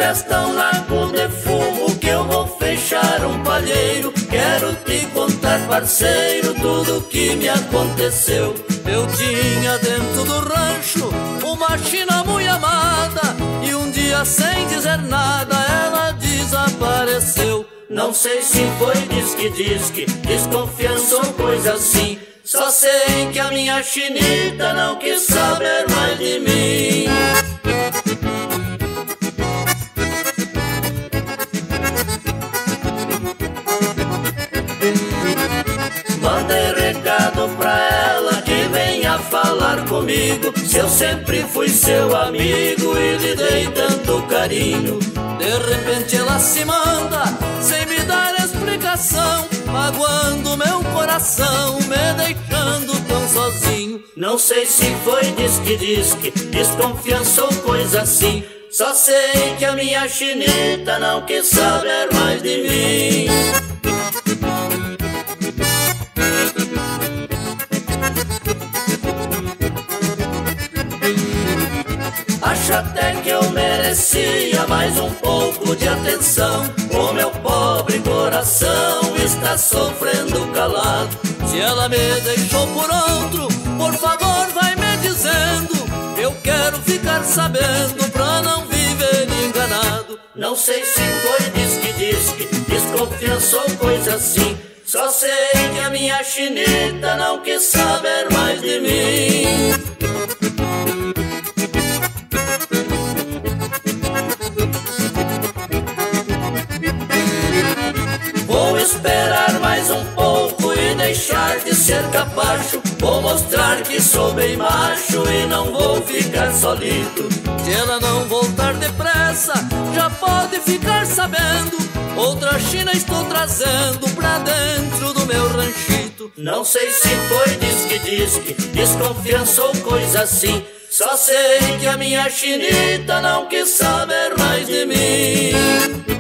resta um largo de fumo que eu vou fechar um palheiro. Quero te contar, parceiro, tudo que me aconteceu. Eu tinha dentro do rancho uma china muito amada, e um dia sem dizer nada ela desapareceu. Não sei se foi disque, desconfiança ou coisa assim. Só sei que a minha chinita não quis saber mais de mim. Mandei recado pra ela que venha falar comigo, se eu sempre fui seu amigo e lhe dei tanto carinho. De repente ela se manda, sem me dar explicação, magoando meu coração, me deixando tão sozinho. Não sei se foi disque, desconfiança ou coisa assim. Só sei que a minha chinita não quis saber mais de mim. Acho até que eu merecia mais um pouco de atenção. O meu pobre coração está sofrendo calado. Se ela me deixou por outro, por favor vai me dizendo. Eu quero ficar sabendo pra não viver enganado. Não sei se foi disque, desconfiança ou coisa assim. Só sei que a minha chinita não quis saber mais de mim. Vou esperar mais um pouco e deixar de ser capacho. Vou mostrar que sou bem macho e não vou ficar solito. Se ela não voltar depressa, já pode ficar sabendo. Outra china estou trazendo pra dentro do meu ranchito. Não sei se foi disque, desconfiança ou coisa assim. Só sei que a minha chinita não quis saber mais de mim.